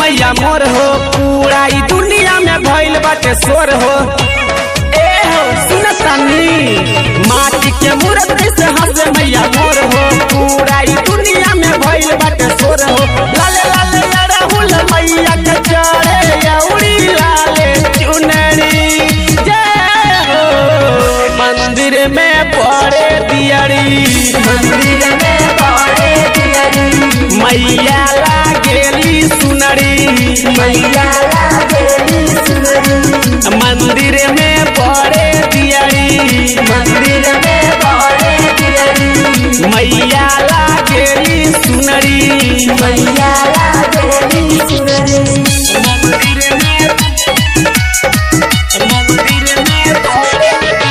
मैया मोर हो, पूरा ई दुनिया में भइल बाटे शोर हो। ए हो सुनतानी माटी के मूर्ति से हंसे मैया मोर हो, पूरा ई दुनिया में भइल बाटे शोर हो। लाले लाले अड़हुल मैया के चढ़े उड़ी लाले चुनरी जय हो। मंदिर में पड़े दियरी, मंदिर में पड़े दियरी, मैया लागेली सुनरी, मैया लागेली सुनरी। मंदिर में पड़े दियरी, मंदिर में पड़े दियरी, मैया लागेली सुनरी, मैया लागेली सुनरी। मंदिर में पड़े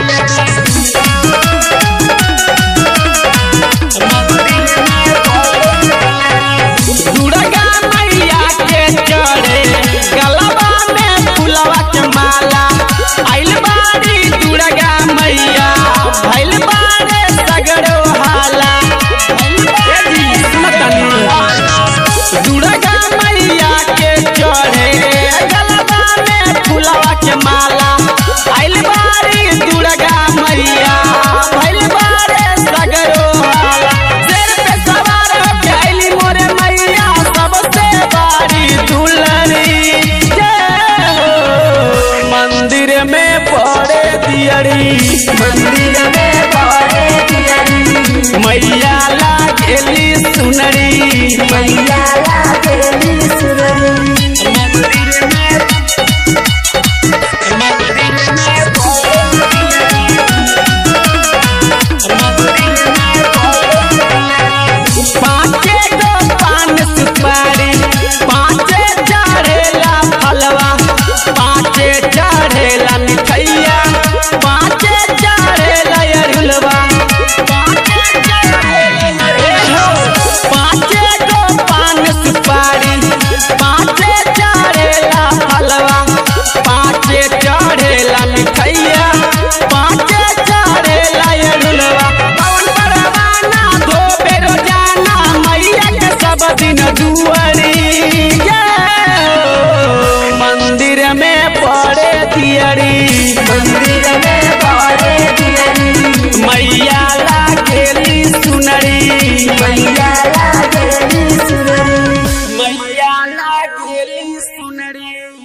दुर्गा मैया के चढ़े गलबा में फुलवा के माला। आइल बाड़ी दुर्गा मैया भइल बाड़े सगरो हाला। दुर्गा मैया के चढ़े गलबा में फुलवा के माला। आइल बाड़ी दुर्गा मैया भइल बाड़े सगरो हाला। शेर पे सवार होके आइली मोरे मैया सबसे बारी दुलरी जय हो। मंदिर में पड़े दियरी, मंदिर में पड़े दियरी, मैया लागेली सुनरी, मैया लागेली सुनरी। मंदिर में पाँचे गो पान सुपारी, पाँचे चढ़ेला फलवा, पाँचे चढ़ेला मिठैया, पाँचे चढ़ेला अड़हुलवा, पाँचे गो पान सुपारी, पाँचे चढ़ेला फलवा, पाँचे चढ़ेला मिठैया, पाँचे चढ़ेला अड़हुलवा। पवन परवाना धोबे रोजाना मैया के सब दिन दुआरी जय हो। मंदिर में पड़े दियरी, मंदिर में पड़े दियरी, मैया लागेली सुनरी, मैया लागेली सुनरी। मैया लागेली सुनरी।